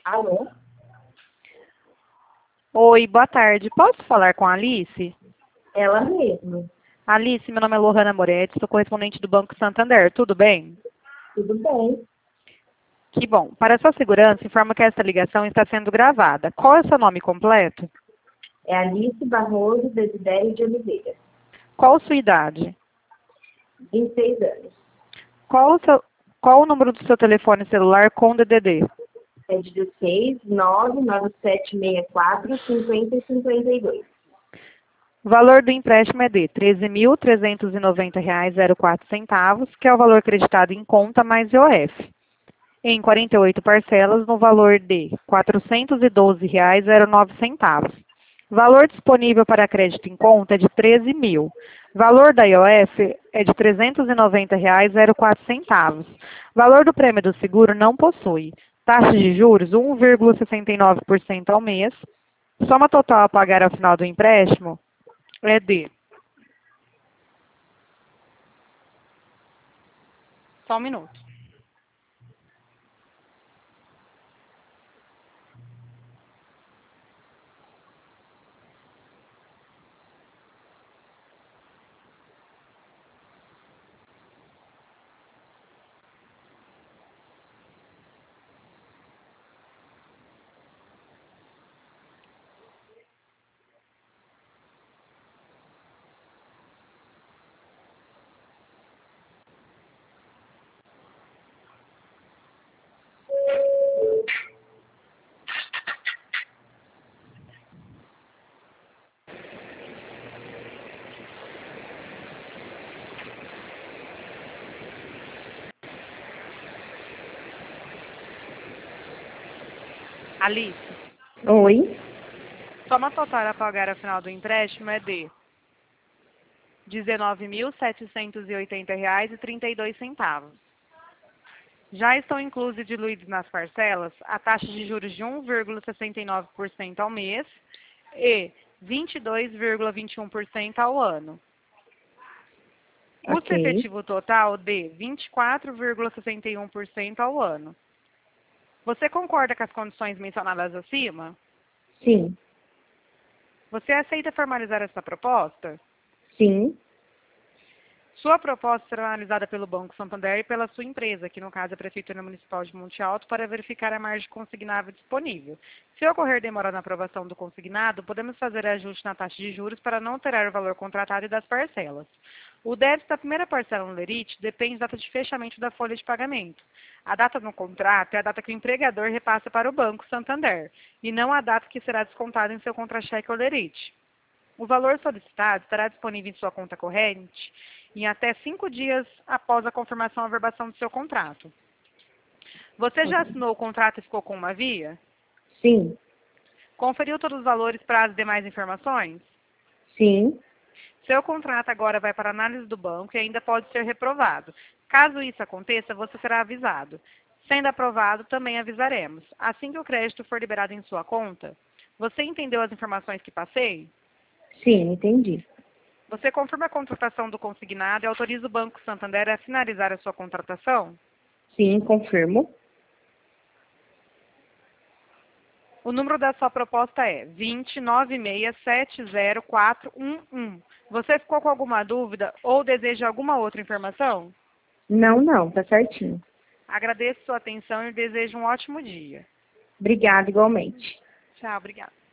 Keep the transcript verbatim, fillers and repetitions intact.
Alô? Oi, boa tarde. Posso falar com a Alice? Ela mesma. Alice, meu nome é Lohana Moretti, sou correspondente do Banco Santander. Tudo bem? Tudo bem? Que bom. Para sua segurança, informa que esta ligação está sendo gravada. Qual é o seu nome completo? É Alice Barroso Desidério de Oliveira. Qual a sua idade? vinte e seis anos. Qual o, seu, qual o número do seu telefone celular com D D D? É dezesseis, nove nove sete seis quatro, cinquenta e cinquenta e dois. O valor do empréstimo é de treze mil trezentos e noventa reais e zero quatro centavos, que é o valor acreditado em conta mais I O F, em quarenta e oito parcelas no valor de quatrocentos e doze reais e zero nove centavos. Valor disponível para crédito em conta é de treze mil. Valor da I O F é de trezentos e noventa reais e zero quatro centavos. Valor do prêmio do seguro não possui. Taxa de juros um vírgula sessenta e nove por cento ao mês. Soma total a pagar ao final do empréstimo é de... Só um minuto. Alice, Oi? soma total a pagar ao final do empréstimo é de dezenove mil setecentos e oitenta reais e trinta e dois centavos. Já estão inclusos e diluídos nas parcelas a taxa de juros de um vírgula sessenta e nove por cento ao mês e vinte e dois vírgula vinte e um por cento ao ano. Custo Ok. efetivo total de vinte e quatro vírgula sessenta e um por cento ao ano. Você concorda com as condições mencionadas acima? Sim. Você aceita formalizar essa proposta? Sim. Sua proposta será analisada pelo Banco Santander e pela sua empresa, que no caso é a Prefeitura Municipal de Monte Alto, para verificar a margem consignável disponível. Se ocorrer demora na aprovação do consignado, podemos fazer ajuste na taxa de juros para não alterar o valor contratado e das parcelas. O débito da primeira parcela no lerite depende da data de fechamento da folha de pagamento. A data no contrato é a data que o empregador repassa para o Banco Santander, e não a data que será descontada em seu contra-cheque ou lerite. O valor solicitado estará disponível em sua conta corrente em até cinco dias após a confirmação ou averbação do seu contrato. Você já assinou o contrato e ficou com uma via? Sim. Conferiu todos os valores, prazos e demais informações? Sim. Seu contrato agora vai para análise do banco e ainda pode ser reprovado. Caso isso aconteça, você será avisado. Sendo aprovado, também avisaremos. Assim que o crédito for liberado em sua conta, você entendeu as informações que passei? Sim, entendi. Você confirma a contratação do consignado e autoriza o Banco Santander a finalizar a sua contratação? Sim, confirmo. O número da sua proposta é vinte nove seis sete zero quatro um um. Você ficou com alguma dúvida ou deseja alguma outra informação? Não, não, tá certinho. Agradeço sua atenção e desejo um ótimo dia. Obrigada, igualmente. Tchau, obrigada.